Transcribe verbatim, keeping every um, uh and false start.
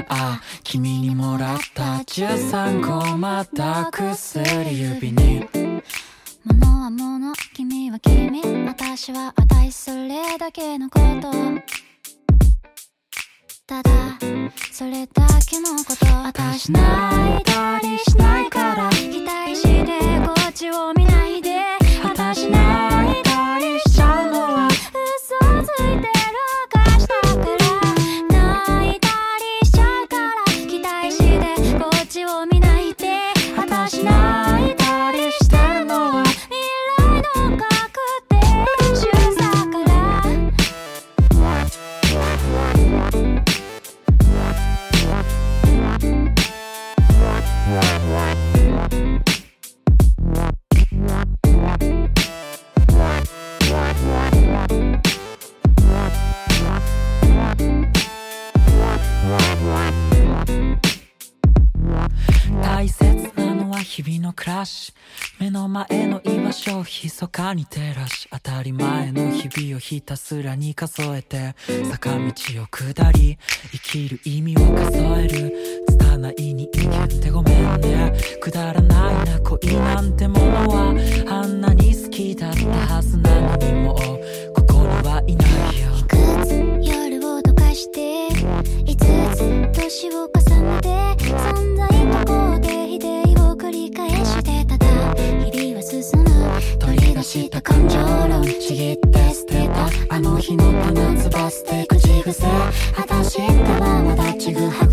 ああ君にもらったじゅうさんこまた薬指に物は物、君は君、私は私、それだけのこと。ただそれだけのこと。私泣いたりしないから期待してこっちを見ないで。私泣いたりしちゃうのは嘘ついてる証だから泣いたりしちゃうから期待してこっちを見ないで。私泣いたりしてるのは未来の確定手術だから。 大切なのは日々の暮らし、目の前の居場所を密かに照らし、当たり前の日々をひたすらに数えて坂道を下り生きる意味を数える。拙い人間ってごめんね、くだらないな恋なんてものはあんなに好きだったはずなのにもうここにはいないよ。 いくつ夜を溶かしていつつ年を重ねて存在と肯定否定を繰り返してただ日々は進む。取り出した感情論ちぎって捨てたあの日の花翼で口癖果たしてはまだちぐは